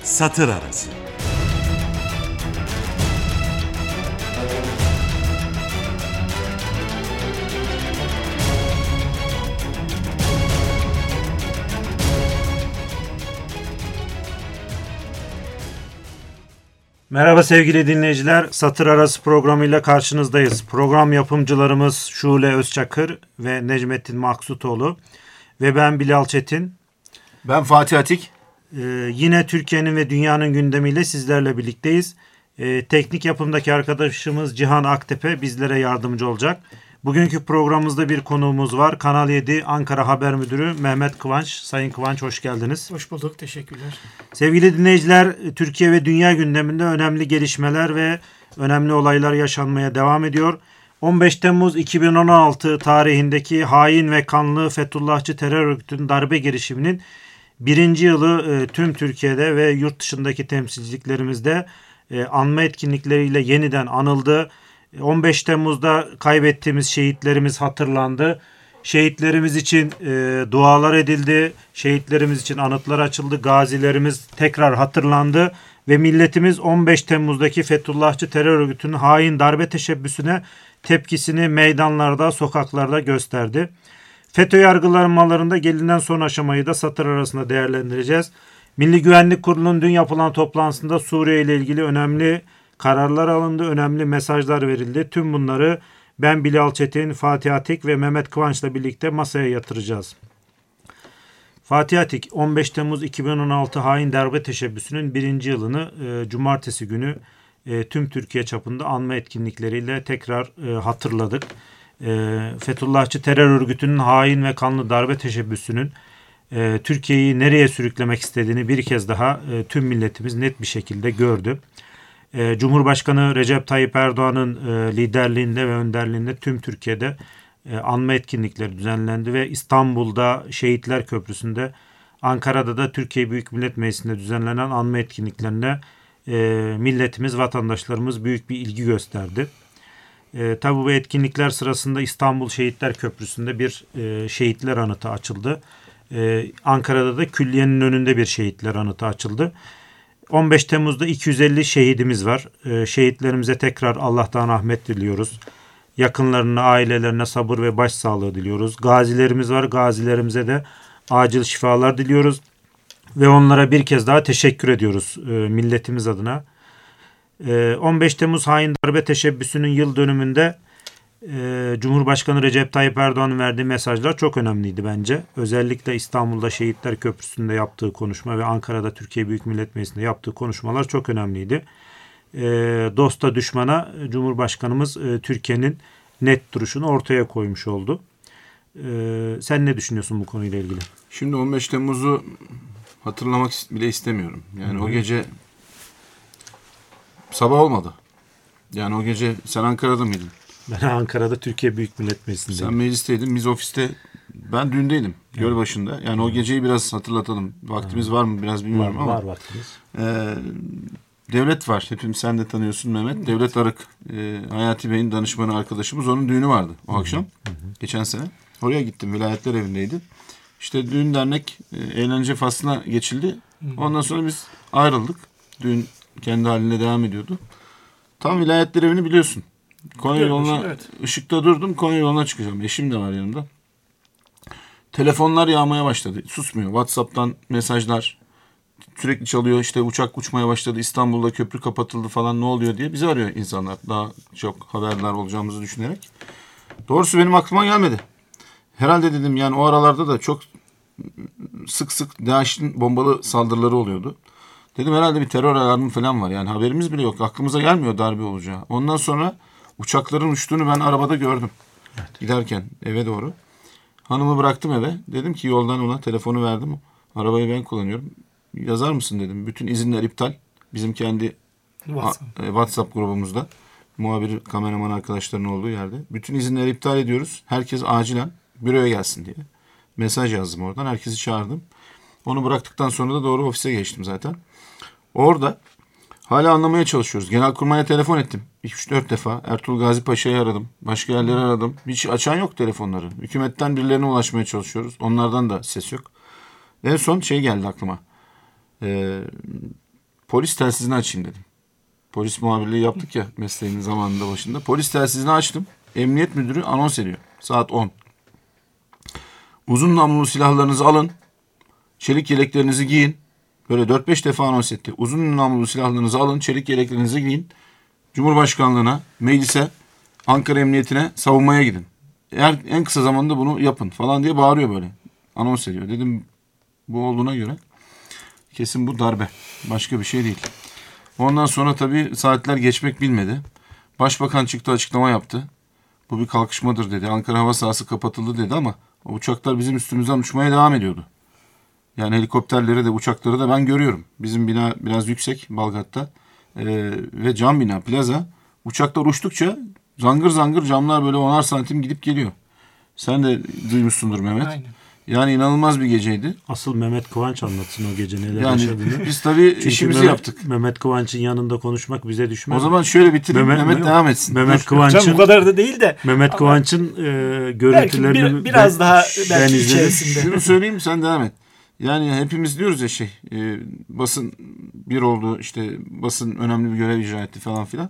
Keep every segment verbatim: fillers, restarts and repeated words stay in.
Satır Arası. Merhaba sevgili dinleyiciler, Satır Arası programıyla karşınızdayız. Program yapımcılarımız Şule Özçakır ve Necmettin Maksutoğlu ve ben Bilal Çetin. Ben Fatih Atik. Ee, yine Türkiye'nin ve dünyanın gündemiyle sizlerle birlikteyiz. Ee, teknik yapımdaki arkadaşımız Cihan Aktepe bizlere yardımcı olacak. Bugünkü programımızda bir konuğumuz var. Kanal yedi Ankara Haber Müdürü Mehmet Kıvanç. Sayın Kıvanç hoş geldiniz. Hoş bulduk, teşekkürler. Sevgili dinleyiciler, Türkiye ve dünya gündeminde önemli gelişmeler ve önemli olaylar yaşanmaya devam ediyor. on beş Temmuz iki bin on altı tarihindeki hain ve kanlı Fethullahçı terör örgütünün darbe girişiminin birinci yılı e, tüm Türkiye'de ve yurt dışındaki temsilciliklerimizde e, anma etkinlikleriyle yeniden anıldı. on beş Temmuz'da kaybettiğimiz şehitlerimiz hatırlandı. Şehitlerimiz için e, dualar edildi. Şehitlerimiz için anıtlar açıldı. Gazilerimiz tekrar hatırlandı. Ve milletimiz on beş Temmuz'daki Fethullahçı terör örgütünün hain darbe teşebbüsüne tepkisini meydanlarda, sokaklarda gösterdi. FETÖ yargılanmalarında gelinen son aşamayı da satır arasında değerlendireceğiz. Milli Güvenlik Kurulu'nun dün yapılan toplantısında Suriye ile ilgili önemli kararlar alındı, önemli mesajlar verildi. Tüm bunları ben Bilal Çetin, Fatih Atik ve Mehmet Kıvanç'la birlikte masaya yatıracağız. Fatih Atik, on beş Temmuz iki bin on altı hain darbe teşebbüsünün birinci yılını e, cumartesi günü e, tüm Türkiye çapında anma etkinlikleriyle tekrar e, hatırladık. E, Fethullahçı terör örgütünün hain ve kanlı darbe teşebbüsünün e, Türkiye'yi nereye sürüklemek istediğini bir kez daha e, tüm milletimiz net bir şekilde gördü. E, Cumhurbaşkanı Recep Tayyip Erdoğan'ın e, liderliğinde ve önderliğinde tüm Türkiye'de e, anma etkinlikleri düzenlendi ve İstanbul'da Şehitler Köprüsü'nde, Ankara'da da Türkiye Büyük Millet Meclisi'nde düzenlenen anma etkinliklerine e, milletimiz, vatandaşlarımız büyük bir ilgi gösterdi. E, tabi bu etkinlikler sırasında İstanbul Şehitler Köprüsü'nde bir e, şehitler anıtı açıldı. E, Ankara'da da külliyenin önünde bir şehitler anıtı açıldı. on beş Temmuz'da iki yüz elli şehidimiz var. E, şehitlerimize tekrar Allah'tan rahmet diliyoruz. Yakınlarına, ailelerine sabır ve başsağlığı diliyoruz. Gazilerimiz var. Gazilerimize de acil şifalar diliyoruz. Ve onlara bir kez daha teşekkür ediyoruz e, milletimiz adına. E, on beş Temmuz hain darbe teşebbüsünün yıl dönümünde e, Cumhurbaşkanı Recep Tayyip Erdoğan'ın verdiği mesajlar çok önemliydi bence. Özellikle İstanbul'da Şehitler Köprüsü'nde yaptığı konuşma ve Ankara'da Türkiye Büyük Millet Meclisi'nde yaptığı konuşmalar çok önemliydi. E, dosta düşmana Cumhurbaşkanımız e, Türkiye'nin net duruşunu ortaya koymuş oldu. E, sen ne düşünüyorsun bu konuyla ilgili? Şimdi on beş Temmuz'u hatırlamak bile istemiyorum. Yani Hı-hı. o gece sabah olmadı. Yani o gece sen Ankara'da mıydın? Ben Ankara'da Türkiye Büyük Millet Meclisi'ndeydim. Sen meclisteydin, biz ofiste. Ben düğündeydim. Evet. Gölbaşı'nda. Yani o geceyi biraz hatırlatalım. Vaktimiz evet. var mı biraz bilmiyorum var, ama. Var vaktimiz. E, devlet var. Hepimiz sen de tanıyorsun Mehmet. Evet. Devlet Arık. E, Hayati Bey'in danışmanı arkadaşımız. Onun düğünü vardı o Hı-hı. akşam. Hı-hı. Geçen sene. Oraya gittim. Vilayetler evindeydi. İşte düğün dernek e, eğlence faslına geçildi. Hı-hı. Ondan sonra biz ayrıldık. Düğün kendi haline devam ediyordu. Tam vilayetler evini biliyorsun. Konya evet, yoluna evet. ışıkta durdum. Konya yoluna çıkacağım. Eşim de var yanımda. Telefonlar yağmaya başladı. Susmuyor. WhatsApp'tan mesajlar sürekli çalıyor. İşte uçak uçmaya başladı. İstanbul'da köprü kapatıldı falan ne oluyor diye bizi arıyor insanlar. Daha çok haberdar olacağımızı düşünerek. Doğrusu benim aklıma gelmedi. Herhalde dedim yani o aralarda da çok sık sık DAEŞ'in bombalı saldırıları oluyordu. Dedim herhalde bir terör alarmı falan var. Yani haberimiz bile yok. Aklımıza gelmiyor darbe olacağı. Ondan sonra uçakların uçtuğunu ben arabada gördüm. Evet. Giderken eve doğru. Hanımı bıraktım eve. Dedim ki yoldan ona telefonu verdim. Arabayı ben kullanıyorum. Yazar mısın dedim. Bütün izinler iptal. Bizim kendi WhatsApp, WhatsApp grubumuzda. Muhabir, kameraman arkadaşlarının olduğu yerde. Bütün izinleri iptal ediyoruz. Herkes acilen büroya gelsin diye. Mesaj yazdım oradan. Herkesi çağırdım. Onu bıraktıktan sonra da doğru ofise geçtim zaten. Orada hala anlamaya çalışıyoruz. Genelkurmay'a telefon ettim. iki üç dört defa. Ertuğrul Gazi Paşa'yı aradım. Başka yerleri aradım. Hiç açan yok telefonları. Hükümetten birilerine ulaşmaya çalışıyoruz. Onlardan da ses yok. En son şey geldi aklıma. Ee, polis telsizini açayım dedim. Polis muhabirliği yaptık ya mesleğinin zamanında başında. Polis telsizini açtım. Emniyet müdürü anons ediyor. Saat on. Uzun namlulu silahlarınızı alın. Çelik yeleklerinizi giyin. Böyle dört beş defa anons etti. Uzun namlulu silahlarınızı alın. Çelik yeleklerinizi giyin. Cumhurbaşkanlığına, meclise, Ankara Emniyetine savunmaya gidin. Eğer en kısa zamanda bunu yapın falan diye bağırıyor böyle. Anons ediyor. Dedim bu olduğuna göre kesin bu darbe. Başka bir şey değil. Ondan sonra tabii saatler geçmek bilmedi. Başbakan çıktı, açıklama yaptı. Bu bir kalkışmadır dedi. Ankara hava sahası kapatıldı dedi ama o uçaklar bizim üstümüzden uçmaya devam ediyordu. Yani helikopterleri de uçakları da ben görüyorum. Bizim bina biraz yüksek Balgat'ta ee, ve cam bina plaza. Uçaklar uçtukça zangır zangır camlar böyle onar santim gidip geliyor. Sen de duymuşsundur Mehmet. Aynen. Yani inanılmaz bir geceydi. Asıl Mehmet Kıvanç anlatsın o gece neler Yani yaşadığını. biz tabii Çünkü işimizi Mehmet, yaptık. Mehmet Kıvanç'ın yanında konuşmak bize düşmez. O zaman şöyle bitireyim. Mehmet, Mehmet devam etsin. Mehmet Dur. Kıvanç'ın Hocam bu kadar da değil de. Mehmet ama Kıvanç'ın e, görüntülerini belki bir, biraz ben, daha ben belki izledim. içerisinde. Şunu söyleyeyim sen devam et. Yani hepimiz diyoruz ya şey e, basın bir oldu işte basın önemli bir görev icra etti falan filan.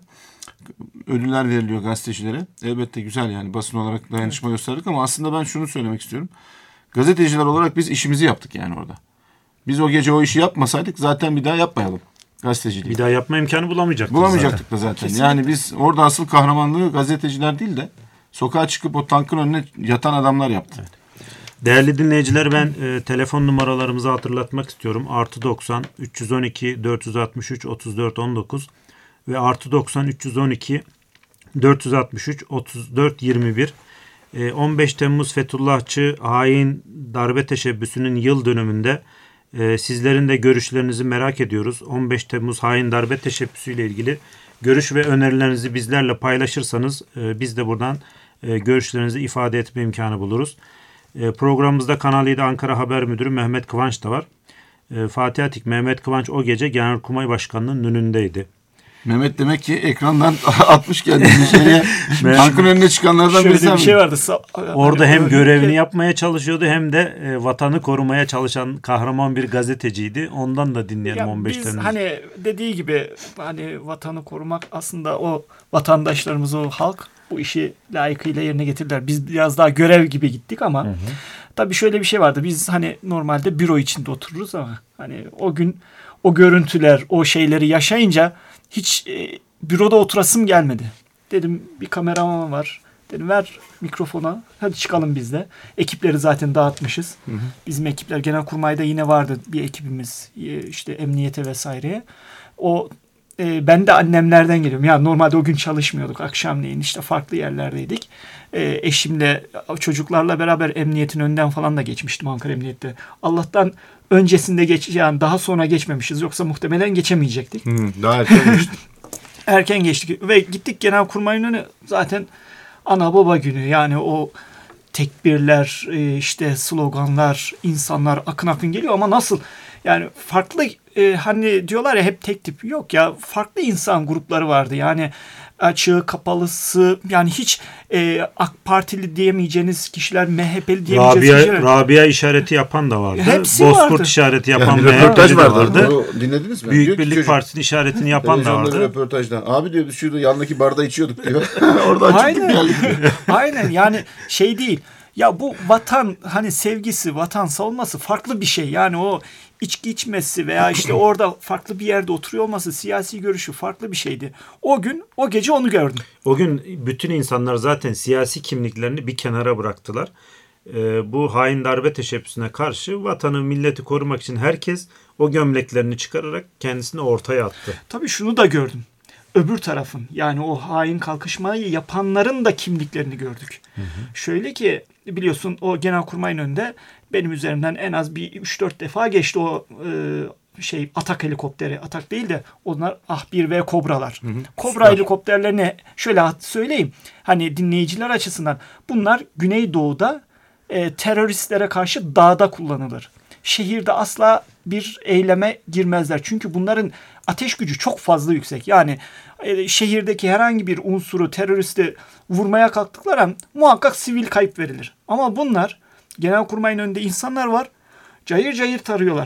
Ödüller veriliyor gazetecilere. Elbette güzel yani basın olarak dayanışma gösterdik ama aslında ben şunu söylemek istiyorum. Gazeteciler olarak biz işimizi yaptık yani orada. Biz o gece o işi yapmasaydık zaten bir daha yapmayalım gazeteciliği. Bir daha yapma imkanı bulamayacaktık. Bulamayacaktık zaten. da zaten. Kesinlikle. Yani biz orada asıl kahramanlığı gazeteciler değil de sokağa çıkıp o tankın önüne yatan adamlar yaptı. Evet. Değerli dinleyiciler ben e, telefon numaralarımızı hatırlatmak istiyorum. Artı doksan üç yüz on iki dört yüz altmış üç otuz dört on dokuz ve artı doksan üç yüz on iki dört yüz altmış üç otuz dört yirmi bir. E, on beş Temmuz Fethullahçı hain darbe teşebbüsünün yıl dönümünde e, sizlerin de görüşlerinizi merak ediyoruz. on beş Temmuz hain darbe teşebbüsüyle ilgili görüş ve önerilerinizi bizlerle paylaşırsanız e, biz de buradan e, görüşlerinizi ifade etme imkanı buluruz. E, programımızda Kanal yedi Ankara Haber Müdürü Mehmet Kıvanç da var. E, Fatih Atik, Mehmet Kıvanç o gece Genelkurmay Başkanı'nın önündeydi. Mehmet demek ki ekrandan atmış kendini içeriye. Tankın önüne çıkanlardan Şöyle birisi. bir şey vardı. Orada hani hem görevini yapmaya çalışıyordu hem de e, vatanı korumaya çalışan kahraman bir gazeteciydi. Ondan da dinleyelim ya on beş biz Temmuz. hani dediği gibi hani vatanı korumak aslında o vatandaşlarımız, o halk bu işi layıkıyla yerine getirdiler. Biz biraz daha görev gibi gittik ama hı hı. Tabii şöyle bir şey vardı. Biz hani normalde büro içinde otururuz ama hani o gün o görüntüler, o şeyleri yaşayınca hiç e, büroda oturasım gelmedi. Dedim bir kameraman var. Dedim ver mikrofona. Hadi çıkalım biz de. Ekipleri zaten dağıtmışız. Hı hı. Bizim ekipler Genelkurmay'da yine vardı bir ekibimiz. İşte emniyete vesaireye. O e, ben de annemlerden geliyorum. Yani normalde o gün çalışmıyorduk. Akşamleyin işte farklı yerlerdeydik. E, eşimle çocuklarla beraber emniyetin önden falan da geçmiştim Ankara Emniyet'te. Allah'tan öncesinde geç yani daha sonra geçmemişiz. Yoksa muhtemelen geçemeyecektik. Hı, daha erken geçtik. Erken geçtik ve gittik Genelkurmay'ın önüne zaten ana baba günü yani o tekbirler işte sloganlar insanlar akın akın geliyor ama nasıl yani farklı e, hani diyorlar ya hep tek tip yok ya farklı insan grupları vardı yani açığı kapalısı yani hiç e, AK Partili diyemeyeceğiniz kişiler M H P'li diyemeyeceğiniz Rabia, kişiler. Rabia işareti yapan da vardı. Hepsi Bozkurt vardı. işareti yapan yani M H P'li de vardı. O, dinlediniz mi? Büyük Diyor Birlik çocuk, Partisi'nin işaretini yapan da vardı. Röportajda. Abi diyor biz şurada yandaki barda içiyorduk diyor. Oradan çıktık geldik diyor. Aynen yani şey değil. Ya bu vatan hani sevgisi, vatan savunması farklı bir şey. Yani o içki içmesi veya işte orada farklı bir yerde oturuyor olması, siyasi görüşü farklı bir şeydi. O gün, o gece onu gördüm. O gün bütün insanlar zaten siyasi kimliklerini bir kenara bıraktılar. Ee, bu hain darbe teşebbüsüne karşı vatanı, milleti korumak için herkes o gömleklerini çıkararak kendisini ortaya attı. Tabii şunu da gördüm. Öbür tarafın yani o hain kalkışmayı yapanların da kimliklerini gördük. Hı hı. Şöyle ki biliyorsun o Genelkurmay'ın önünde benim üzerimden en az bir üç dört defa geçti o e, şey atak helikopteri. Atak değil de onlar Ah bir ve Kobralar. Hı hı. Kobra Süper. Helikopterlerini şöyle söyleyeyim. Hani dinleyiciler açısından bunlar Güneydoğu'da e, teröristlere karşı dağda kullanılır. Şehirde asla bir eyleme girmezler. Çünkü bunların ateş gücü çok fazla yüksek. Yani e, şehirdeki herhangi bir unsuru teröristi vurmaya kalktıkları an muhakkak sivil kayıp verilir. Ama bunlar Genelkurmay'ın önünde insanlar var. Cayır cayır tarıyorlar.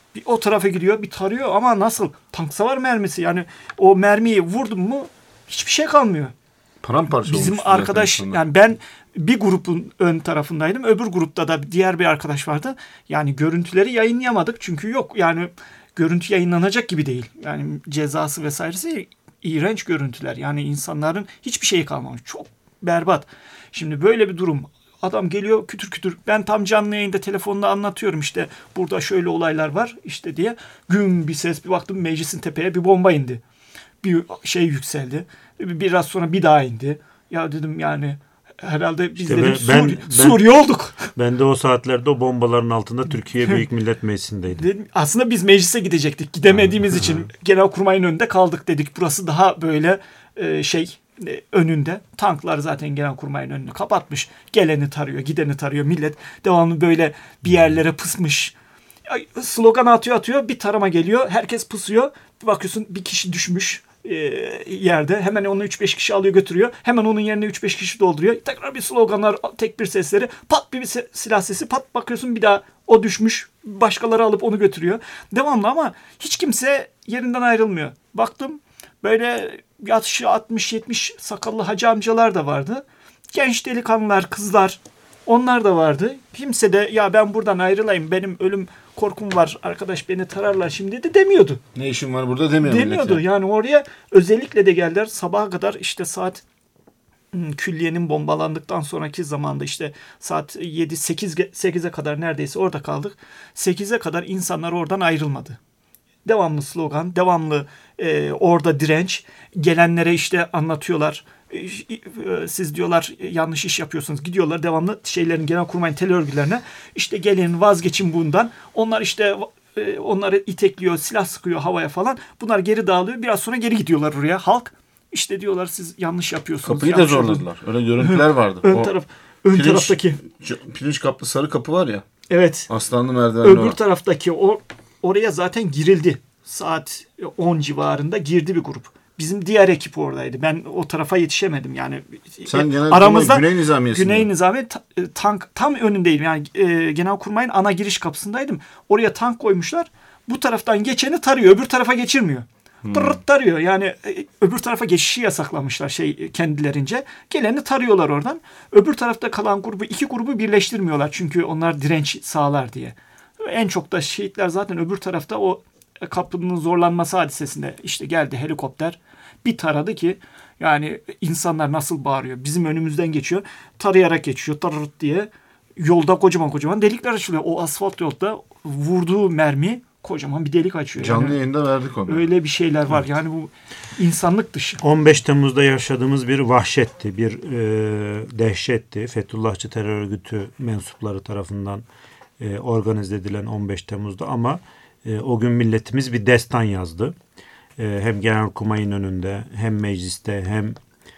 Bir o tarafa gidiyor, bir tarıyor ama nasıl? Tank savar mermisi. Yani o mermiyi vurdum mu hiçbir şey kalmıyor. Paramparça Bizim olmuştu arkadaş zaten yani ben bir grupun ön tarafındaydım. Öbür grupta da diğer bir arkadaş vardı. Yani görüntüleri yayınlayamadık çünkü yok. Yani görüntü yayınlanacak gibi değil. Yani cezası vesairesi iğrenç görüntüler. Yani insanların hiçbir şeyi kalmamış. Çok berbat. Şimdi böyle bir durum. Adam geliyor kütür kütür. Ben tam canlı yayında telefonla anlatıyorum işte burada şöyle olaylar var işte diye. Güm bir ses, bir baktım meclisin tepeye bir bomba indi. Bir şey yükseldi. Biraz sonra bir daha indi. Ya dedim yani herhalde biz İşte dedim ben- Suriye, ben- Suriye olduk. Ben de o saatlerde o bombaların altında Türkiye Büyük Millet Meclisi'ndeydim. Dedim, aslında biz meclise gidecektik. Gidemediğimiz için Genelkurmay'ın önünde kaldık dedik. Burası daha böyle e, şey e, önünde. Tanklar zaten Genelkurmay'ın önünü kapatmış. Geleni tarıyor, gideni tarıyor. Millet devamlı böyle bir yerlere pısmış. Ay, slogan atıyor atıyor. Bir tarama geliyor. Herkes pısıyor. Bir bakıyorsun bir kişi düşmüş e, yerde. Hemen onu üç beş kişi alıyor götürüyor. Hemen onun yerine üç beş kişi dolduruyor. Tekrar bir sloganlar, tek bir sesleri. Pat bir, bir se- silah sesi. Pat bakıyorsun bir daha o düşmüş. Başkaları alıp onu götürüyor. Devamlı ama hiç kimse yerinden ayrılmıyor. Baktım böyle yaşı altmış yetmiş sakallı hacı amcalar da vardı. Genç delikanlılar, kızlar onlar da vardı. Kimse de ya ben buradan ayrılayım benim ölüm korkum var arkadaş beni tararlar şimdi de demiyordu. Ne işin var burada demiyor Demiyordu. millet ya. Yani oraya özellikle de geldiler sabaha kadar işte saat hmm, külliyenin bombalandıktan sonraki zamanda işte saat yedi sekiz sekize kadar neredeyse orada kaldık. sekize kadar insanlar oradan ayrılmadı. Devamlı slogan, devamlı e, orada direnç. Gelenlere işte anlatıyorlar. E, e, siz diyorlar yanlış iş yapıyorsunuz. Gidiyorlar devamlı şeylerin Genelkurmay'ın tel örgülerine. İşte gelin vazgeçin bundan. Onlar işte e, onları itekliyor, silah sıkıyor havaya falan. Bunlar geri dağılıyor. Biraz sonra geri gidiyorlar oraya. Halk işte diyorlar siz yanlış yapıyorsunuz. Kapıyı da yanlış zorladılar. Öyle görüntüler vardı. Ön O taraf, ön pirinç- taraftaki. Pirinç kaplı sarı kapı var ya. Evet. Aslanlı merdivenli Öbür var. taraftaki o oraya zaten girildi. Saat on civarında girdi bir grup. Bizim diğer ekip oradaydı. Ben o tarafa yetişemedim. Yani Sen e, Genelkurmay aramızda Güney Nizamiyesi'nde. Güney Nizami ta- e, tank tam önündeydim. Yani e, Genelkurmay'ın ana giriş kapısındaydım. Oraya tank koymuşlar. Bu taraftan geçeni tarıyor. Öbür tarafa geçirmiyor. Hmm. Tırırt tarıyor. Yani e, öbür tarafa geçişi yasaklamışlar şey e, kendilerince. Geleni tarıyorlar oradan. Öbür tarafta kalan grubu iki grubu birleştirmiyorlar. Çünkü onlar direnç sağlar diye. En çok da şehitler zaten öbür tarafta o kapının zorlanması hadisesinde işte geldi helikopter bir taradı ki yani insanlar nasıl bağırıyor. Bizim önümüzden geçiyor. Tarayarak geçiyor. Tarırt diye. Yolda kocaman kocaman delikler açılıyor. O asfalt yolda vurduğu mermi kocaman bir delik açıyor. Canlı Yani yayında verdik onu. öyle bir şeyler var. Yani bu insanlık dışı. on beş Temmuz'da yaşadığımız bir vahşetti, bir e, dehşetti. Fethullahçı terör örgütü mensupları tarafından e, organize edilen on beş Temmuz'da ama e, o gün milletimiz bir destan yazdı. E, hem Genelkurmay'ın önünde, hem mecliste, hem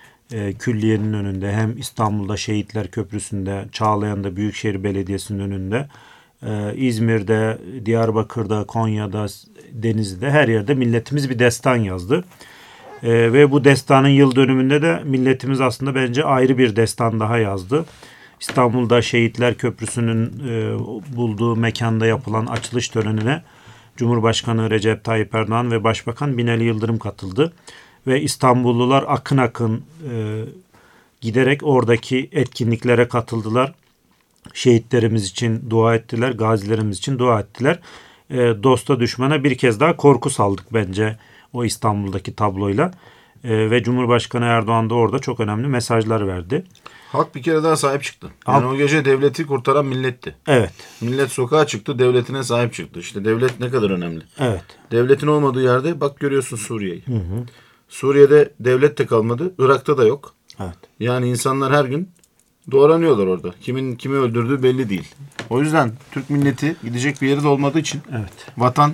e, külliyenin önünde, hem İstanbul'da Şehitler Köprüsü'nde, Çağlayan'da Büyükşehir Belediyesi'nin önünde, e, İzmir'de, Diyarbakır'da, Konya'da, Denizli'de her yerde milletimiz bir destan yazdı. E, ve bu destanın yıl dönümünde de milletimiz aslında bence ayrı bir destan daha yazdı. İstanbul'da Şehitler Köprüsü'nün e, bulduğu mekanda yapılan açılış törenine Cumhurbaşkanı Recep Tayyip Erdoğan ve Başbakan Binali Yıldırım katıldı. Ve İstanbullular akın akın e, giderek oradaki etkinliklere katıldılar. Şehitlerimiz için dua ettiler, gazilerimiz için dua ettiler. E, dosta düşmana bir kez daha korku saldık bence o İstanbul'daki tabloyla. E, ve Cumhurbaşkanı Erdoğan da orada çok önemli mesajlar verdi. Halk bir kere daha sahip çıktı. Yani Halk- o gece devleti kurtaran milletti. Evet, Millet sokağa çıktı, devletine sahip çıktı. İşte devlet ne kadar önemli. evet. Devletin olmadığı yerde bak görüyorsun Suriye'yi. Suriye'de devlet de kalmadı, Irak'ta da yok. Evet. Yani insanlar her gün doğranıyorlar orada. Kimin kimi öldürdüğü belli değil. O yüzden Türk milleti gidecek bir yeri de olmadığı için Evet. vatan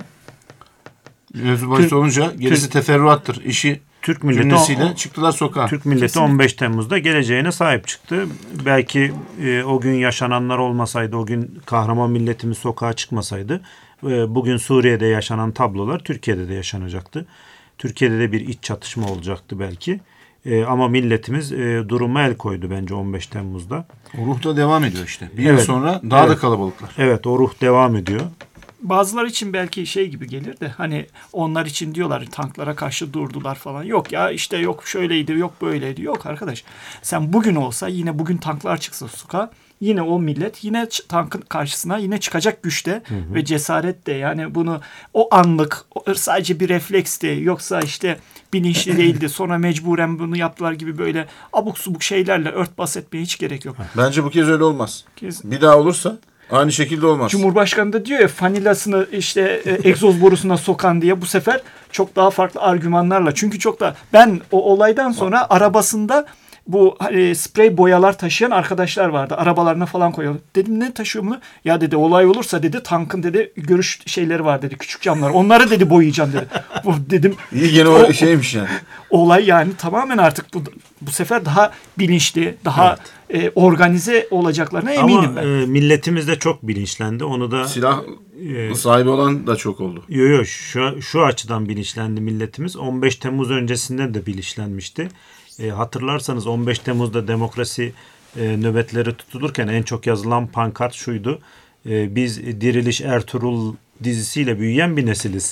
mevzu bahis Türk- olunca gerisi Türk- teferruattır. İşi Türk milleti cümlesiyle o- çıktılar sokağa. Türk milleti on beş Temmuz'da geleceğine sahip çıktı. Belki e, o gün yaşananlar olmasaydı, o gün kahraman milletimiz sokağa çıkmasaydı, e, bugün Suriye'de yaşanan tablolar Türkiye'de de yaşanacaktı. Türkiye'de de bir iç çatışma olacaktı belki. E, ama milletimiz e, duruma el koydu bence on beş Temmuz'da. O ruh da devam ediyor işte. Bir yıl Evet. sonra daha Evet. da kalabalıklar. Evet, o ruh devam ediyor. bazıları için belki şey gibi gelir de hani onlar için diyorlar tanklara karşı durdular falan. Yok ya işte yok şöyleydi yok böyleydi. Yok arkadaş. Sen bugün olsa yine bugün tanklar çıksa sokağa yine o millet yine tankın karşısına yine çıkacak güçte hı hı. ve cesaretle yani bunu o anlık o sadece bir refleksti yoksa işte bilinçli değildi sonra mecburen bunu yaptılar gibi böyle abuk subuk şeylerle örtbas etmeye hiç gerek yok. Bence bu kez öyle olmaz. Kez... Bir daha olursa aynı şekilde olmaz. Cumhurbaşkanı da diyor ya fanilasını işte e, egzoz borusuna sokan diye bu sefer çok daha farklı argümanlarla. Çünkü çok da ben o olaydan sonra arabasında bu hani, sprey boyalar taşıyan arkadaşlar vardı. Arabalarına falan koyuyorlar. Dedim ne taşıyor bunu? Ya dedi olay olursa dedi tankın dedi görüş şeyleri var dedi. Küçük camlar. Onları dedi boyayacağım dedi. Bu dedim. İyi gene o, o şeymiş yani. Olay yani tamamen artık bu bu sefer daha bilinçli, daha evet. e, organize olacaklarına eminim Ama, ben. Ama e, milletimiz de çok bilinçlendi. Onu da silah e, sahibi olan da çok oldu. Yok yok şu, şu açıdan bilinçlendi milletimiz. on beş Temmuz öncesinden de bilinçlenmişti. E, hatırlarsanız on beş Temmuz'da demokrasi e, nöbetleri tutulurken en çok yazılan pankart şuydu. E, biz Diriliş Ertuğrul dizisiyle büyüyen bir nesiliz.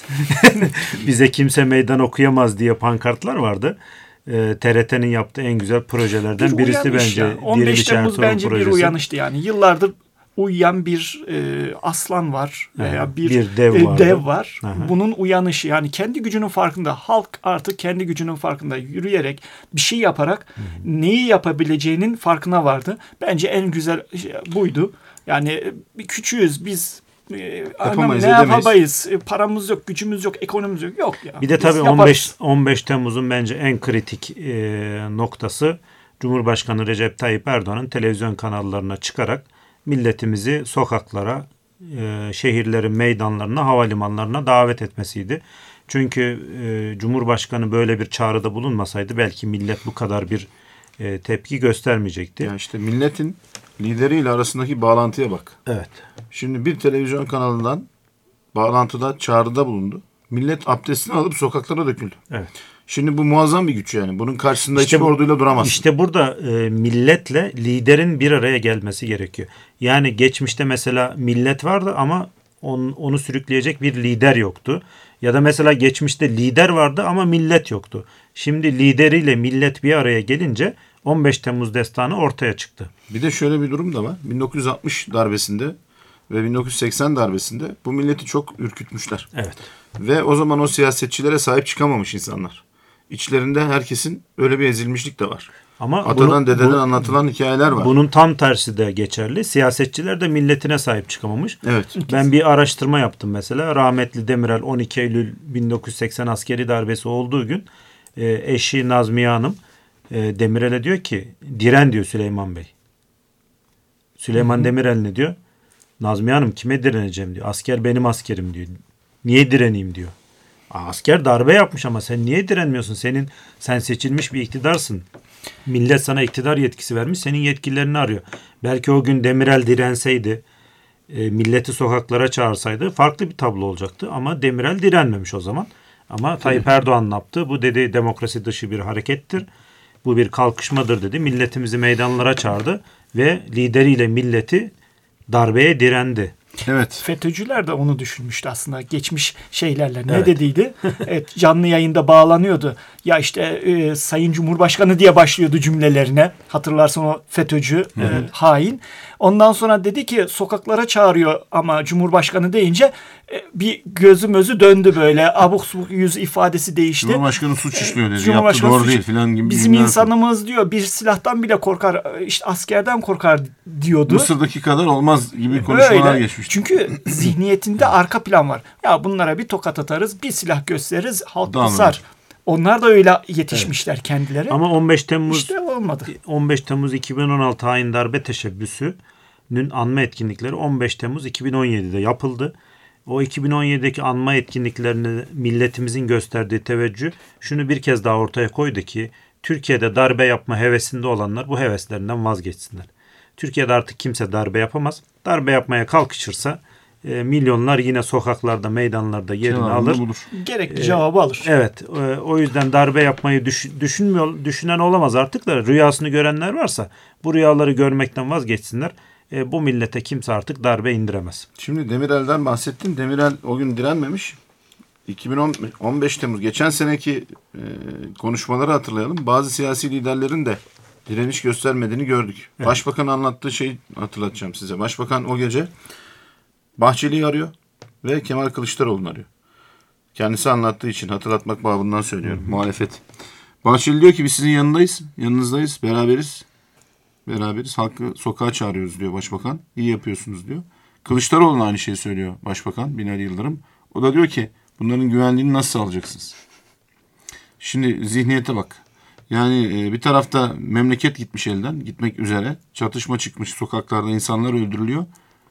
Bize kimse meydan okuyamaz diye pankartlar vardı. E, T R T'nin yaptığı en güzel projelerden bir birisi bence ya. on beş Diriliş Temmuz Ertuğrul bence projesi. Bir uyanıştı yani. Yıllardır uyuyan bir e, aslan var veya Aha, bir, bir dev, e, dev var. Aha. Bunun uyanışı yani kendi gücünün farkında. Halk artık kendi gücünün farkında yürüyerek bir şey yaparak Hı-hı. neyi yapabileceğinin farkına vardı. Bence en güzel şey buydu. Yani bir küçüğüz biz Yapamayız, ne yapamayız? Paramız yok, gücümüz yok, ekonomimiz yok. Yok ya. Bir de tabii on beş on beş Temmuz'un bence en kritik e, noktası Cumhurbaşkanı Recep Tayyip Erdoğan'ın televizyon kanallarına çıkarak milletimizi sokaklara, e, şehirlerin meydanlarına, havalimanlarına davet etmesiydi. Çünkü e, Cumhurbaşkanı böyle bir çağrıda bulunmasaydı belki millet bu kadar bir e, tepki göstermeyecekti. Ya işte milletin lideriyle arasındaki bağlantıya bak. Evet. Şimdi bir televizyon kanalından bağlantıda çağrıda bulundu. Millet abdestini alıp sokaklara döküldü. Evet. Şimdi bu muazzam bir güç yani. Bunun karşısında işte hiçbir bu, orduyla duramazsın. İşte burada e, milletle liderin bir araya gelmesi gerekiyor. Yani geçmişte mesela millet vardı ama on, onu sürükleyecek bir lider yoktu. Ya da mesela geçmişte lider vardı ama millet yoktu. Şimdi lideriyle millet bir araya gelince on beş Temmuz destanı ortaya çıktı. Bir de şöyle bir durum da var. bin dokuz yüz altmış darbesinde ve bin dokuz yüz seksen darbesinde bu milleti çok ürkütmüşler. Evet. Ve o zaman o siyasetçilere sahip çıkamamış insanlar. İçlerinde herkesin öyle bir ezilmişlik de var. Ama atadan bunu, dededen bu, anlatılan hikayeler var. Bunun tam tersi de geçerli. Siyasetçiler de milletine sahip çıkamamış. Evet. Ben bir araştırma yaptım mesela. Rahmetli Demirel on iki Eylül bin dokuz yüz seksen askeri darbesi olduğu gün e, eşi Nazmiye Hanım e, Demirel'e diyor ki diren diyor Süleyman Bey. Süleyman Hı-hı. Demirel ne diyor? Nazmiye Hanım kime direneceğim diyor. Asker benim askerim diyor. Niye direneyim diyor. Asker darbe yapmış ama sen niye direnmiyorsun? Senin sen seçilmiş bir iktidarsın. Millet sana iktidar yetkisi vermiş. Senin yetkililerini arıyor. Belki o gün Demirel direnseydi, e, milleti sokaklara çağırsaydı farklı bir tablo olacaktı. Ama Demirel direnmemiş o zaman. Ama Tayyip Erdoğan ne yaptı? Bu dedi demokrasi dışı bir harekettir. Bu bir kalkışmadır dedi. Milletimizi meydanlara çağırdı ve lideriyle milleti darbeye direndi. Evet. FETÖ'cüler de onu düşünmüştü aslında geçmiş şeylerle. Ne evet. dediydi? Evet, canlı yayında bağlanıyordu. Ya işte e, Sayın Cumhurbaşkanı diye başlıyordu cümlelerine. Hatırlarsan o FETÖ'cü e, hain. Ondan sonra dedi ki sokaklara çağırıyor ama Cumhurbaşkanı deyince e, bir gözü mözü döndü böyle. Abuk subuk yüz ifadesi değişti. Cumhurbaşkanı suç işliyor dedi. Yaptı doğru suç, değil filan gibi. Bizim insanımız diyor bir silahtan bile korkar, işte askerden korkar diyordu. Mısır'daki kadar olmaz gibi konuşmalar öyle. Geçmiş. Çünkü zihniyetinde arka plan var. Ya bunlara bir tokat atarız, bir silah gösteririz, halk kısar. Onlar da öyle yetişmişler evet. kendileri. Ama on beş Temmuz işte olmadı. on beş Temmuz iki bin on altı hain darbe teşebbüsünün anma etkinlikleri on beş Temmuz iki bin on yedide yapıldı. O iki bin on yedideki anma etkinliklerine milletimizin gösterdiği teveccüh şunu bir kez daha ortaya koydu ki Türkiye'de darbe yapma hevesinde olanlar bu heveslerinden vazgeçsinler. Türkiye'de artık kimse darbe yapamaz. Darbe yapmaya kalkışırsa e, milyonlar yine sokaklarda, meydanlarda yerini Cevabını alır. Bulur. Gerekli cevabı alır. Evet. E, o yüzden darbe yapmayı düş, düşünmüyor, düşünen olamaz artık da rüyasını görenler varsa bu rüyaları görmekten vazgeçsinler. E, bu millete kimse artık darbe indiremez. Şimdi Demirel'den bahsettin. Demirel o gün direnmemiş. iki bin on beş Temmuz geçen seneki e, konuşmaları hatırlayalım. Bazı siyasi liderlerin de direniş göstermediğini gördük. Evet. Başbakan anlattığı şeyi hatırlatacağım size. Başbakan o gece Bahçeli'yi arıyor ve Kemal Kılıçdaroğlu'nu arıyor. Kendisi anlattığı için hatırlatmak babından söylüyorum. Hı hı. Muhalefet. Bahçeli diyor ki biz sizin yanındayız. Yanınızdayız. Beraberiz. Beraberiz. Halkı sokağa çağırıyoruz diyor başbakan. İyi yapıyorsunuz diyor. Kılıçdaroğlu'na aynı şeyi söylüyor başbakan Binali Yıldırım. O da diyor ki bunların güvenliğini nasıl sağlayacaksınız? Şimdi zihniyete bak. Yani bir tarafta memleket gitmiş elden, gitmek üzere. Çatışma çıkmış, sokaklarda insanlar öldürülüyor.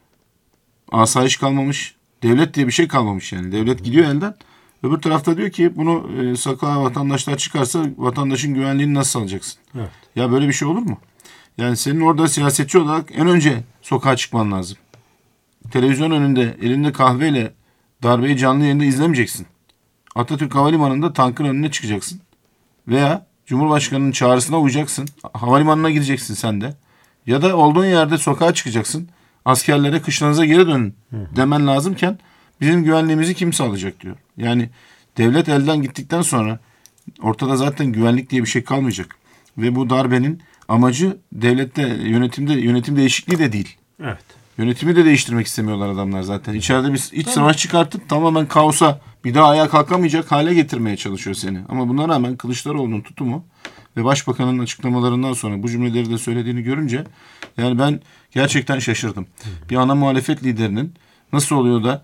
Asayiş kalmamış, devlet diye bir şey kalmamış yani. Devlet gidiyor elden. Öbür tarafta diyor ki bunu e, sokağa vatandaşlar çıkarsa vatandaşın güvenliğini nasıl sağlayacaksın? Evet. Ya böyle bir şey olur mu? Yani senin orada siyasetçi olarak en önce sokağa çıkman lazım. Televizyon önünde elinde kahveyle darbeyi canlı yayında izlemeyeceksin. Atatürk Havalimanı'nda tankın önüne çıkacaksın. Veya Cumhurbaşkanı'nın çağrısına uyacaksın. Havalimanına gideceksin sen de. Ya da olduğun yerde sokağa çıkacaksın. Askerlere kışlanıza geri dönün demen lazımken bizim güvenliğimizi kim sağlayacak diyor. Yani devlet elden gittikten sonra ortada zaten güvenlik diye bir şey kalmayacak. Ve bu darbenin amacı devlette yönetimde yönetim değişikliği de değil. Evet. Yönetimi de değiştirmek istemiyorlar adamlar zaten. İçeride bir iç savaş çıkartıp tamamen kaosa bir daha ayağa kalkamayacak hale getirmeye çalışıyor seni. Ama buna rağmen Kılıçdaroğlu'nun tutumu ve Başbakanın açıklamalarından sonra bu cümleleri de söylediğini görünce yani ben gerçekten şaşırdım. Bir ana muhalefet liderinin nasıl oluyor da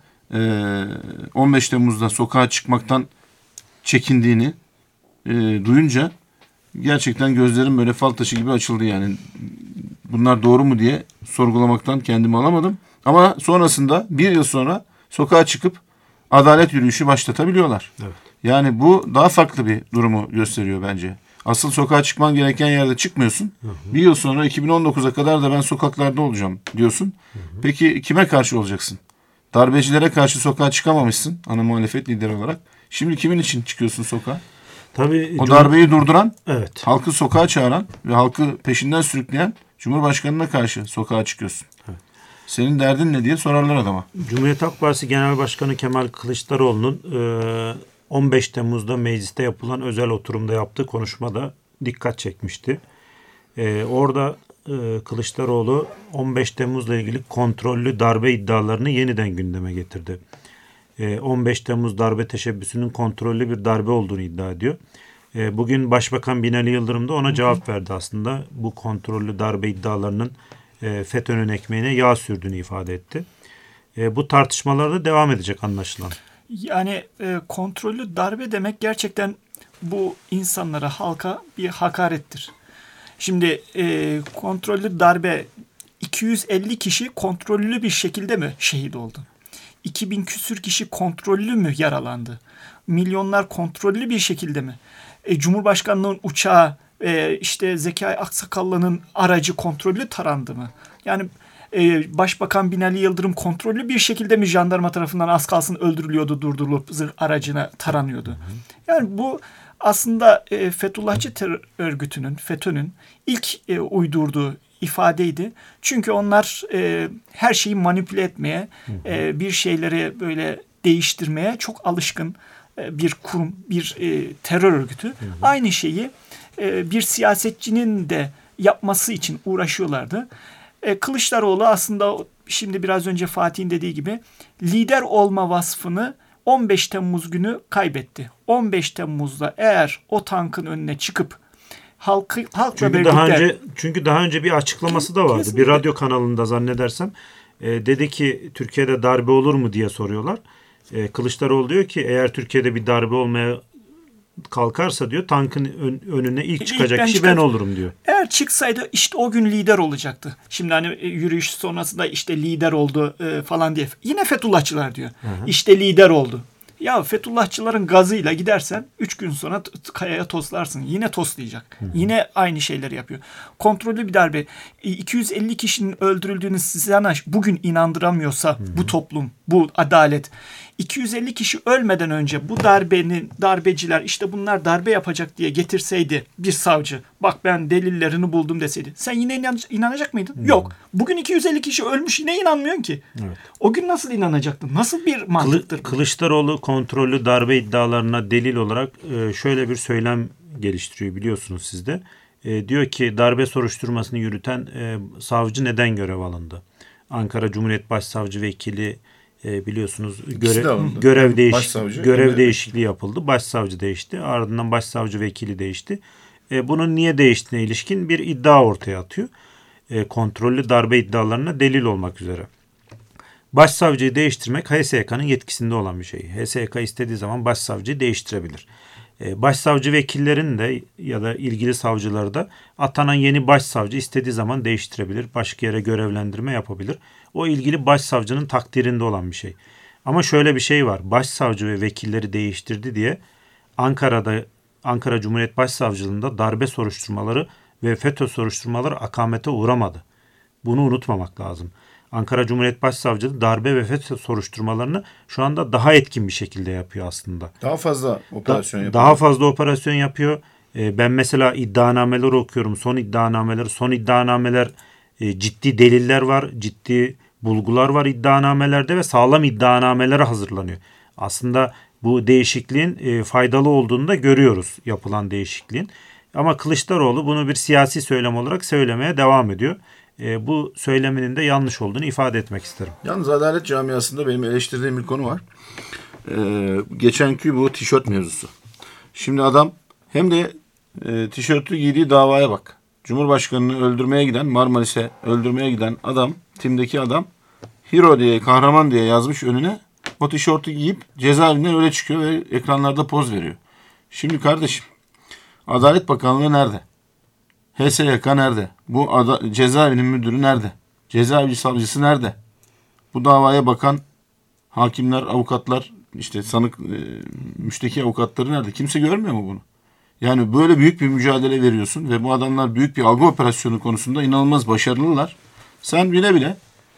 on beş Temmuz'da sokağa çıkmaktan çekindiğini e, duyunca gerçekten gözlerim böyle fal taşı gibi açıldı yani. Bunlar doğru mu diye sorgulamaktan kendimi alamadım. Ama sonrasında bir yıl sonra sokağa çıkıp adalet yürüyüşü başlatabiliyorlar. Evet. Yani bu daha farklı bir durumu gösteriyor bence. Asıl sokağa çıkman gereken yerde çıkmıyorsun. Hı hı. Bir yıl sonra iki bin on dokuza kadar da ben sokaklarda olacağım diyorsun. Hı hı. Peki kime karşı olacaksın? Darbecilere karşı sokağa çıkamamışsın ana muhalefet lideri olarak. Şimdi kimin için çıkıyorsun sokağa? Tabii, o darbeyi durduran, evet. halkı sokağa çağıran ve halkı peşinden sürükleyen Cumhurbaşkanı'na karşı sokağa çıkıyorsun. Evet. Senin derdin ne diye sorarlar adama. Cumhuriyet Halk Partisi Genel Başkanı Kemal Kılıçdaroğlu'nun on beş Temmuz'da mecliste yapılan özel oturumda yaptığı konuşmada dikkat çekmişti. Orada Kılıçdaroğlu on beş Temmuz'la ilgili kontrollü darbe iddialarını yeniden gündeme getirdi. on beş Temmuz darbe teşebbüsünün kontrollü bir darbe olduğunu iddia ediyor. Bugün Başbakan Binali Yıldırım da ona cevap verdi aslında. Bu kontrollü darbe iddialarının FETÖ'nün ekmeğine yağ sürdüğünü ifade etti. Bu tartışmalar da devam edecek anlaşılan. Yani kontrollü darbe demek gerçekten bu insanlara, halka bir hakarettir. Şimdi kontrollü darbe iki yüz elli kişi kontrollü bir şekilde mi şehit oldu? iki bin küsür kişi kontrollü mü yaralandı? Milyonlar kontrollü bir şekilde mi? E, Cumhurbaşkanlığının uçağı, e, işte Zekai Aksakallı'nın aracı kontrollü tarandı mı? Yani e, Başbakan Binali Yıldırım kontrollü bir şekilde mi jandarma tarafından az kalsın öldürülüyordu, durdurulup zırh aracına taranıyordu? Yani bu aslında e, Fethullahçı terör örgütünün, FETÖ'nün ilk e, uydurduğu ifadeydi. Çünkü onlar e, her şeyi manipüle etmeye, e, bir şeyleri böyle değiştirmeye çok alışkın e, bir kurum, bir e, terör örgütü. Hı hı. Aynı şeyi e, bir siyasetçinin de yapması için uğraşıyorlardı. E, Kılıçdaroğlu aslında şimdi biraz önce Fatih'in dediği gibi lider olma vasfını on beş Temmuz günü kaybetti. on beş Temmuz'da eğer o tankın önüne çıkıp halkı halkla çünkü birlikte daha önce çünkü daha önce bir açıklaması da vardı. Kesinlikle. Bir radyo kanalında zannedersem e, dedi ki Türkiye'de darbe olur mu diye soruyorlar. E, Kılıçdaroğlu diyor ki eğer Türkiye'de bir darbe olmaya kalkarsa diyor tankın ön, önüne ilk çıkacak ilk kişi ben olurum diyor. Eğer çıksaydı işte o gün lider olacaktı. Şimdi hani yürüyüş sonrasında işte lider oldu e, falan diye. Yine Fethullahçılar diyor. Hı hı. İşte lider oldu. Ya Fethullahçıların gazıyla gidersen üç gün sonra t- kayaya toslarsın. Yine toslayacak. Hı hı. Yine aynı şeyleri yapıyor. Kontrollü bir darbe. iki yüz elli kişinin öldürüldüğünü sana bugün inandıramıyorsa hı hı. bu toplum, bu adalet. iki yüz elli kişi ölmeden önce bu darbenin darbeciler işte bunlar darbe yapacak diye getirseydi bir savcı, bak ben delillerini buldum deseydi, sen yine inan, inanacak mıydın? Hmm. Yok. Bugün iki yüz elli kişi ölmüş, yine inanmıyorsun ki. Evet. O gün nasıl inanacaktın? Nasıl bir mantıktır? Kılıçdaroğlu kontrollü darbe iddialarına delil olarak şöyle bir söylem geliştiriyor, biliyorsunuz siz de. Diyor ki darbe soruşturmasını yürüten savcı neden görev alındı? Ankara Cumhuriyet Başsavcı Vekili e, biliyorsunuz görev, görev, değiş, görev değişikliği yapıldı. Başsavcı değişti. Ardından başsavcı vekili değişti. E, bunun niye değiştiğine ilişkin bir iddia ortaya atıyor. E, kontrollü darbe iddialarına delil olmak üzere. Başsavcıyı değiştirmek H S Y K'nın yetkisinde olan bir şey. H S Y K istediği zaman başsavcıyı değiştirebilir. E, başsavcı vekillerin de ya da ilgili savcıları da atanan yeni başsavcı istediği zaman değiştirebilir. Başka yere görevlendirme yapabilir. O ilgili başsavcının takdirinde olan bir şey. Ama şöyle bir şey var. Başsavcı ve vekilleri değiştirdi diye Ankara'da Ankara Cumhuriyet Başsavcılığında darbe soruşturmaları ve FETÖ soruşturmaları akamete uğramadı. Bunu unutmamak lazım. Ankara Cumhuriyet Başsavcılığı darbe ve FETÖ soruşturmalarını şu anda daha etkin bir şekilde yapıyor aslında. Daha fazla operasyon da, yapıyor. Daha fazla operasyon yapıyor. Ee, ben mesela iddianameleri okuyorum. Son iddianameler, son iddianameler e, ciddi deliller var, ciddi bulgular var iddianamelerde ve sağlam iddianameler hazırlanıyor. Aslında bu değişikliğin e, faydalı olduğunu da görüyoruz, yapılan değişikliğin. Ama Kılıçdaroğlu bunu bir siyasi söylem olarak söylemeye devam ediyor. E, bu söyleminin de yanlış olduğunu ifade etmek isterim. Yalnız adalet camiasında benim eleştirdiğim bir konu var. Ee, geçenki bu tişört mevzusu. Şimdi adam hem de e, tişörtü giydiği davaya bak. Cumhurbaşkanını öldürmeye giden, Marmaris'e öldürmeye giden adam, timdeki adam hero diye, kahraman diye yazmış önüne. O tişörtü giyip cezaevinden öyle çıkıyor ve ekranlarda poz veriyor. Şimdi kardeşim, Adalet Bakanlığı nerede? H S Y K nerede? Bu ada, cezaevinin müdürü nerede? Cezaevi savcısı nerede? Bu davaya bakan hakimler, avukatlar, işte sanık, e, müşteki avukatları nerede? Kimse görmüyor mu bunu? Yani böyle büyük bir mücadele veriyorsun ve bu adamlar büyük bir algı operasyonu konusunda inanılmaz başarılılar. Sen bile bile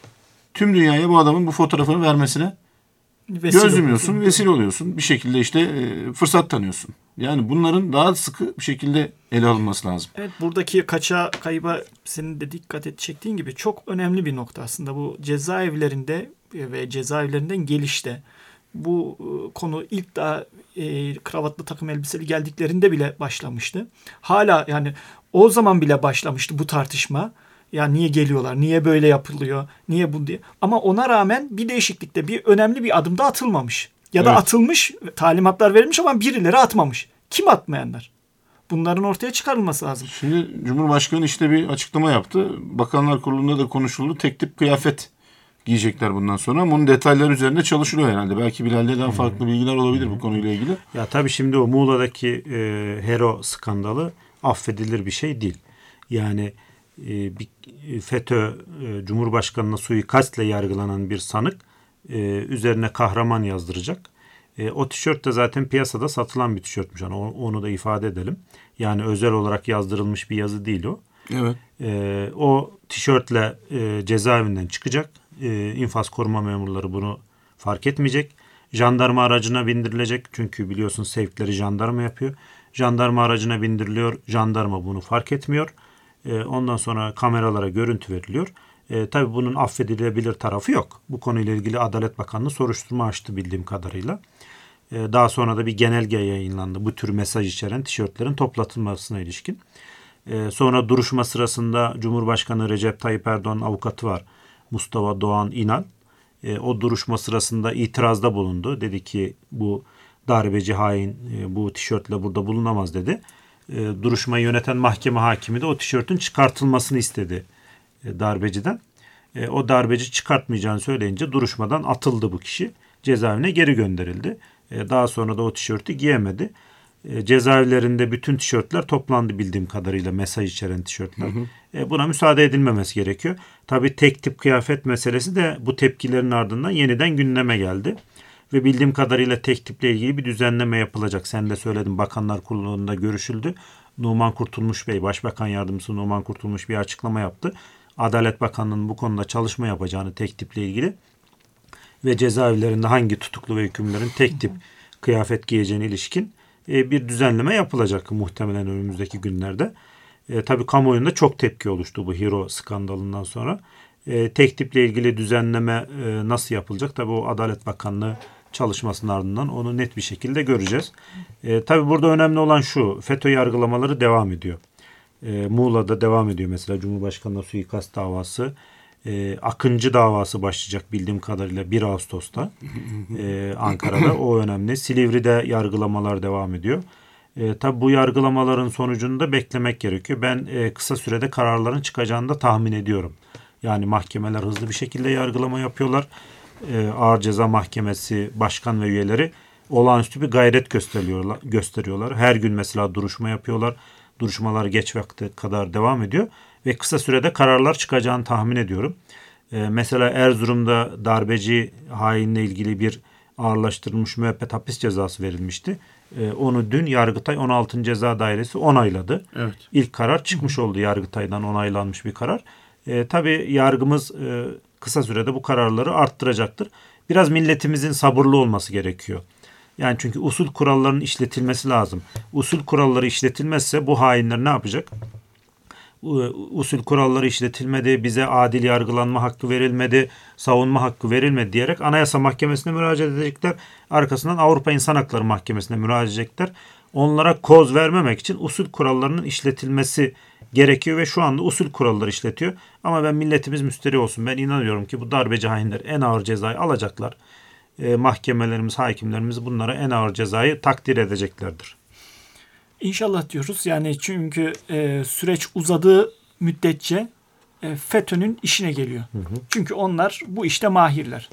tüm dünyaya bu adamın bu fotoğrafını vermesine vesile göz yumuyorsun, vesile oluyorsun. Bir şekilde işte e, fırsat tanıyorsun. Yani bunların daha sıkı bir şekilde ele alınması lazım. Evet, buradaki kaça kayba senin de dikkat et çektiğin gibi çok önemli bir nokta aslında. Bu cezaevlerinde ve cezaevlerinden gelişte bu konu ilk daha e, kravatlı takım elbiseli geldiklerinde bile başlamıştı. Hala yani o zaman bile başlamıştı bu tartışma. Ya niye geliyorlar? Niye böyle yapılıyor? Niye bu diye? Ama ona rağmen bir değişiklikte bir önemli bir adım da atılmamış. Ya da evet, atılmış, talimatlar verilmiş ama birileri atmamış. Kim atmayanlar? Bunların ortaya çıkarılması lazım. Şimdi Cumhurbaşkanı işte bir açıklama yaptı. Bakanlar Kurulu'nda da konuşuldu. Tek tip kıyafet giyecekler bundan sonra. Ama onun detayları üzerinde çalışılıyor herhalde. Belki Bilal'de daha farklı bilgiler olabilir bu konuyla ilgili. Ya tabii şimdi o Muğla'daki e, Hero skandalı affedilir bir şey değil. Yani e, bir FETÖ e, Cumhurbaşkanı'na suikastle yargılanan bir sanık e, üzerine kahraman yazdıracak. E, o tişört de zaten piyasada satılan bir tişörtmüş. Yani onu, onu da ifade edelim. Yani özel olarak yazdırılmış bir yazı değil o. Evet. E, o tişörtle e, cezaevinden çıkacak. E, infaz koruma memurları bunu fark etmeyecek. Jandarma aracına bindirilecek. Çünkü biliyorsun sevkleri jandarma yapıyor. Jandarma aracına bindiriliyor. Jandarma bunu fark etmiyor. E, ondan sonra kameralara görüntü veriliyor. E, tabii bunun affedilebilir tarafı yok. Bu konuyla ilgili Adalet Bakanlığı soruşturma açtı bildiğim kadarıyla. E, daha sonra da bir genelge yayınlandı. Bu tür mesaj içeren tişörtlerin toplatılmasına ilişkin. E, sonra duruşma sırasında Cumhurbaşkanı Recep Tayyip Erdoğan'ın avukatı var. Mustafa Doğan İnal. E, o duruşma sırasında itirazda bulundu. Dedi ki bu darbeci hain e, bu tişörtle burada bulunamaz dedi. E, duruşmayı yöneten mahkeme hakimi de o tişörtün çıkartılmasını istedi e, darbeciden. E, o darbeci çıkartmayacağını söyleyince duruşmadan atıldı bu kişi. Cezaevine geri gönderildi. E, daha sonra da o tişörtü giyemedi. E, cezaevlerinde bütün tişörtler toplandı bildiğim kadarıyla, mesaj içeren tişörtler. Hı hı. E, buna müsaade edilmemesi gerekiyor. Tabii tek tip kıyafet meselesi de bu tepkilerin ardından yeniden gündeme geldi. Ve bildiğim kadarıyla tek tiple ilgili bir düzenleme yapılacak. Sen de söyledin, Bakanlar Kurulu'nda görüşüldü. Numan Kurtulmuş Bey, Başbakan Yardımcısı Numan Kurtulmuş bir açıklama yaptı. Adalet Bakanlığı'nın bu konuda çalışma yapacağını tek tiple ilgili ve cezaevlerinde hangi tutuklu ve hükümlerin tek tip kıyafet giyeceğine ilişkin e, bir düzenleme yapılacak muhtemelen önümüzdeki günlerde. E, tabii kamuoyunda çok tepki oluştu bu Hero skandalından sonra. E, tek tiple ilgili düzenleme e, nasıl yapılacak? Tabii o Adalet Bakanlığı çalışmasının ardından onu net bir şekilde göreceğiz. E, tabii burada önemli olan şu, FETÖ yargılamaları devam ediyor. E, Muğla'da devam ediyor mesela Cumhurbaşkanı'na suikast davası. E, Akıncı davası başlayacak bildiğim kadarıyla bir Ağustos'ta e, Ankara'da. O önemli. Silivri'de yargılamalar devam ediyor. E, tabii bu yargılamaların sonucunu da beklemek gerekiyor. Ben e, kısa sürede kararların çıkacağını da tahmin ediyorum. Yani mahkemeler hızlı bir şekilde yargılama yapıyorlar. E, Ağır Ceza Mahkemesi başkan ve üyeleri olağanüstü bir gayret gösteriyorlar. gösteriyorlar. Her gün mesela duruşma yapıyorlar. Duruşmalar geç vakte kadar devam ediyor. Ve kısa sürede kararlar çıkacağını tahmin ediyorum. E, mesela Erzurum'da darbeci hainle ilgili bir ağırlaştırılmış müebbet hapis cezası verilmişti. E, onu dün Yargıtay on altıncı Ceza Dairesi onayladı. Evet. İlk karar çıkmış oldu, Yargıtay'dan onaylanmış bir karar. E, tabii yargımız e, kısa sürede bu kararları arttıracaktır. Biraz milletimizin sabırlı olması gerekiyor. Yani çünkü usul kurallarının işletilmesi lazım. Usul kuralları işletilmezse bu hainler ne yapacak? Usul kuralları işletilmedi, bize adil yargılanma hakkı verilmedi, savunma hakkı verilmedi diyerek Anayasa Mahkemesi'ne müracaat edecekler. Arkasından Avrupa İnsan Hakları Mahkemesi'ne müracaat edecekler. Onlara koz vermemek için usul kurallarının işletilmesi gerekiyor ve şu anda usul kuralları işletiyor. Ama ben milletimiz müsterih olsun. Ben inanıyorum ki bu darbeci hainler en ağır cezayı alacaklar. E, mahkemelerimiz, hakimlerimiz bunlara en ağır cezayı takdir edeceklerdir. İnşallah diyoruz. Yani çünkü e, süreç uzadığı müddetçe e, FETÖ'nün işine geliyor. Hı hı. Çünkü onlar bu işte mahirler.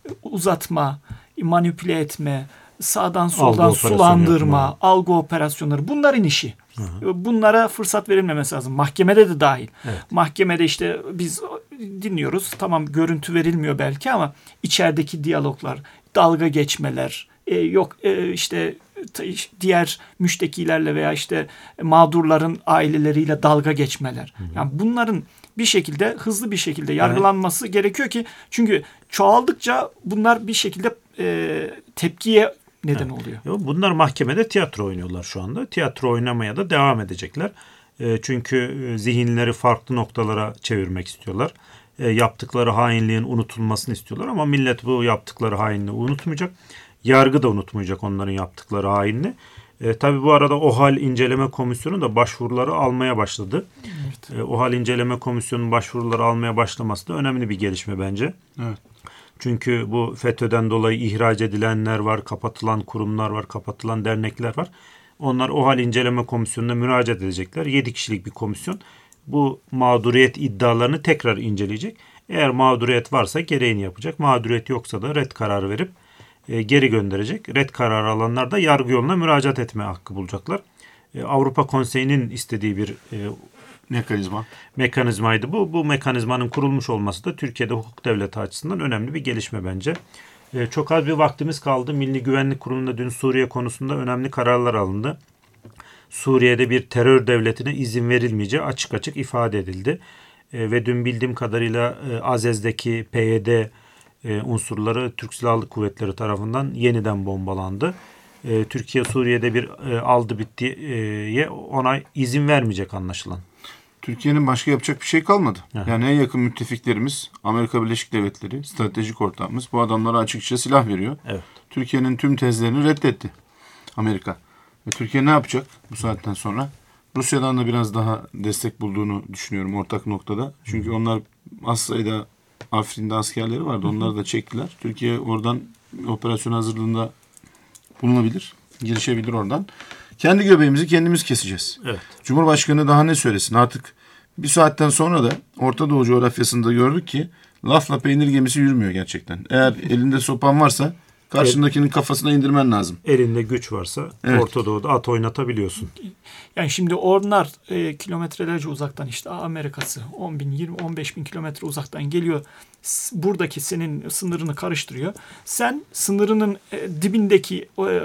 Uzatma, manipüle etme, sağdan soldan algı sulandırma, yapma. algı operasyonları bunların işi. Hı hı. Bunlara fırsat verilmemesi lazım. Mahkemede de dahil. Evet. Mahkemede işte biz dinliyoruz. Tamam, görüntü verilmiyor belki ama içerideki diyaloglar, dalga geçmeler, e, yok e, işte diğer müştekilerle veya işte mağdurların aileleriyle dalga geçmeler. Hı hı. Yani bunların bir şekilde hızlı bir şekilde yargılanması evet. gerekiyor ki çünkü çoğaldıkça bunlar bir şekilde e, tepkiye neden evet. oluyor. Bunlar mahkemede tiyatro oynuyorlar şu anda. Tiyatro oynamaya da devam edecekler. E, çünkü zihinleri farklı noktalara çevirmek istiyorlar. E, yaptıkları hainliğin unutulmasını istiyorlar ama millet bu yaptıkları hainliği unutmayacak. Yargı da unutmayacak onların yaptıkları hainliği. E, tabii bu arada OHAL İnceleme Komisyonu da başvuruları almaya başladı. Evet. E, OHAL İnceleme Komisyonu'nun başvuruları almaya başlaması da önemli bir gelişme bence. Evet. Çünkü bu FETÖ'den dolayı ihraç edilenler var, kapatılan kurumlar var, kapatılan dernekler var. Onlar OHAL İnceleme Komisyonu'na müracaat edecekler. yedi kişilik bir komisyon bu mağduriyet iddialarını tekrar inceleyecek. Eğer mağduriyet varsa gereğini yapacak. Mağduriyet yoksa da red kararı verip e, geri gönderecek. Red kararı alanlar da yargı yoluna müracaat etme hakkı bulacaklar. E, Avrupa Konseyi'nin istediği bir e, mekanizma. mekanizmaydı bu. Bu mekanizmanın kurulmuş olması da Türkiye'de hukuk devleti açısından önemli bir gelişme bence. E, çok az bir vaktimiz kaldı. Milli Güvenlik Kurulu'nda dün Suriye konusunda önemli kararlar alındı. Suriye'de bir terör devletine izin verilmeyeceği açık açık ifade edildi. E, ve dün bildiğim kadarıyla e, Azez'deki P Y D e, unsurları Türk Silahlı Kuvvetleri tarafından yeniden bombalandı. E, Türkiye Suriye'de bir e, aldı bittiye ona izin vermeyecek anlaşılan. Türkiye'nin başka yapacak bir şey kalmadı. Evet. Yani en yakın müttefiklerimiz Amerika Birleşik Devletleri, stratejik ortağımız bu adamlara açıkça silah veriyor. Evet. Türkiye'nin tüm tezlerini reddetti Amerika. Ve Türkiye ne yapacak bu saatten sonra? Rusya'dan da biraz daha destek bulduğunu düşünüyorum ortak noktada. Çünkü Hı. onlar az sayıda Afrin'de askerleri vardı. Onları da çektiler. Türkiye oradan operasyon hazırlığında bulunabilir. Girişebilir oradan. Kendi göbeğimizi kendimiz keseceğiz. Evet. Cumhurbaşkanı daha ne söylesin? Artık bir saatten sonra da Orta Doğu coğrafyasında gördük ki lafla peynir gemisi yürümüyor gerçekten. Eğer elinde sopan varsa karşındakinin kafasına indirmen lazım. Elinde güç varsa evet. Orta Doğu'da at oynatabiliyorsun. Yani şimdi onlar e, kilometrelerce uzaktan işte Amerika'sı on bin, yirmi, on beş bin kilometre uzaktan geliyor. Buradaki senin sınırını karıştırıyor. Sen sınırının e, dibindeki e,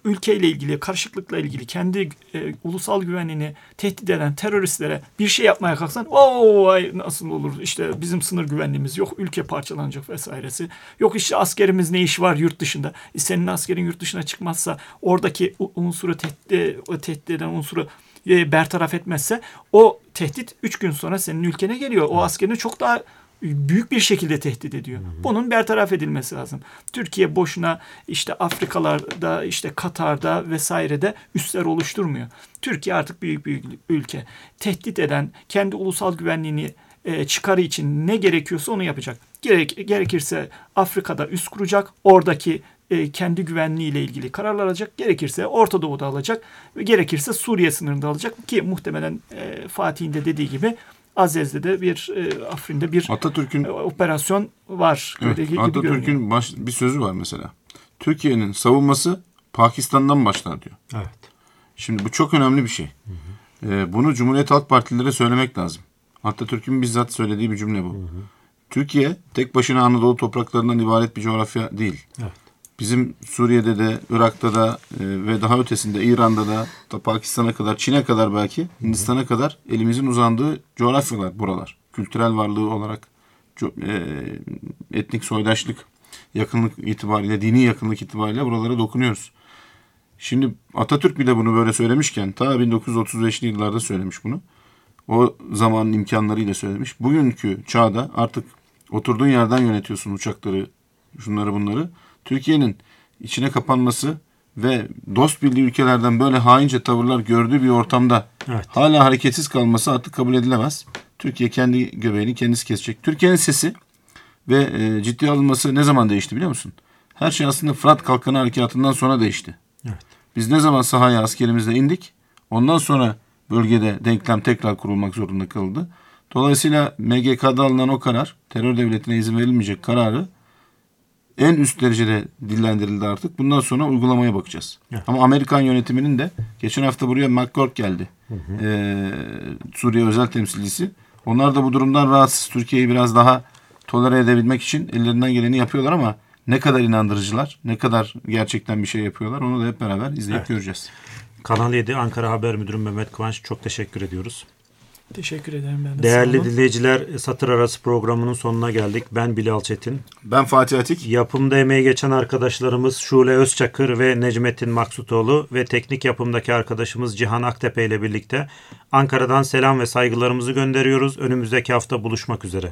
ülkeyle ilgili, karışıklıkla ilgili, kendi e, ulusal güvenliğini tehdit eden teröristlere bir şey yapmaya kalksan, ooo ay nasıl olur, işte bizim sınır güvenliğimiz yok, ülke parçalanacak vesairesi. Yok işte askerimiz ne iş var yurt dışında. E, senin askerin yurt dışına çıkmazsa, oradaki unsuru tehdit, tehdit eden unsuru e, bertaraf etmezse, o tehdit üç gün sonra senin ülkene geliyor. O askerini çok daha büyük bir şekilde tehdit ediyor. Bunun bertaraf edilmesi lazım. Türkiye boşuna işte Afrikalarda, işte Katar'da vesairede üsler oluşturmuyor. Türkiye artık büyük bir ülke. Tehdit eden, kendi ulusal güvenliğini e, çıkarı için ne gerekiyorsa onu yapacak. Gerek, gerekirse Afrika'da üs kuracak. Oradaki e, kendi güvenliğiyle ilgili kararlar alacak. Gerekirse Orta Doğu'da alacak. Ve gerekirse Suriye sınırında alacak. Ki muhtemelen e, Fatih'in de dediği gibi Azez'de de bir e, Afrin'de bir Atatürk'ün e, operasyon var. Evet, Atatürk'ün baş, bir sözü var mesela. Türkiye'nin savunması Pakistan'dan başlar diyor. Evet. Şimdi bu çok önemli bir şey. Hı hı. Ee, bunu Cumhuriyet Halk Partililere söylemek lazım. Atatürk'ün bizzat söylediği bir cümle bu. Hı hı. Türkiye tek başına Anadolu topraklarından ibaret bir coğrafya değil. Evet. Bizim Suriye'de de, Irak'ta da e, ve daha ötesinde İran'da da, da Pakistan'a kadar, Çin'e kadar belki, Hindistan'a hı hı. kadar elimizin uzandığı coğrafyalar buralar. Kültürel varlığı olarak, e, etnik soydaşlık, yakınlık itibariyle, dini yakınlık itibariyle buralara dokunuyoruz. Şimdi Atatürk bile bunu böyle söylemişken, ta bin dokuz yüz otuz beşli yıllarda söylemiş bunu. O zamanın imkanlarıyla söylemiş. Bugünkü çağda artık oturduğun yerden yönetiyorsun uçakları, şunları bunları. Türkiye'nin içine kapanması ve dost bildiği ülkelerden böyle haince tavırlar gördüğü bir ortamda evet. hala hareketsiz kalması artık kabul edilemez. Türkiye kendi göbeğini kendisi kesecek. Türkiye'nin sesi ve e, ciddiye alınması ne zaman değişti biliyor musun? Her şey aslında Fırat Kalkanı Harekatı'ndan sonra değişti. Evet. Biz ne zaman sahaya askerimizle indik, ondan sonra bölgede denklem tekrar kurulmak zorunda kaldı. Dolayısıyla M G K'da alınan o karar, terör devletine izin verilmeyecek kararı en üst derecede dillendirildi artık. Bundan sonra uygulamaya bakacağız. Evet. Ama Amerikan yönetiminin de geçen hafta buraya McCord geldi. Hı hı. Ee, Suriye özel temsilcisi. Onlar da bu durumdan rahatsız. Türkiye'yi biraz daha tolere edebilmek için ellerinden geleni yapıyorlar ama ne kadar inandırıcılar, ne kadar gerçekten bir şey yapıyorlar onu da hep beraber izleyip evet. göreceğiz. Kanal yedi Ankara Haber Müdürü Mehmet Kıvanç, çok teşekkür ediyoruz. Teşekkür ederim ben de. Değerli dinleyiciler, Satır Arası programının sonuna geldik. Ben Bilal Çetin. Ben Fatih Atik. Yapımda emeği geçen arkadaşlarımız Şule Özçakır ve Necmettin Maksutoğlu ve teknik yapımdaki arkadaşımız Cihan Aktepe ile birlikte Ankara'dan selam ve saygılarımızı gönderiyoruz. Önümüzdeki hafta buluşmak üzere.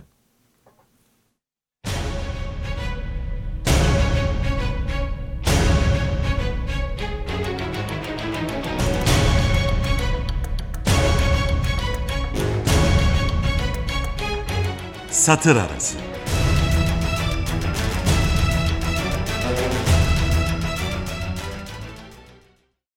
Satır Arası.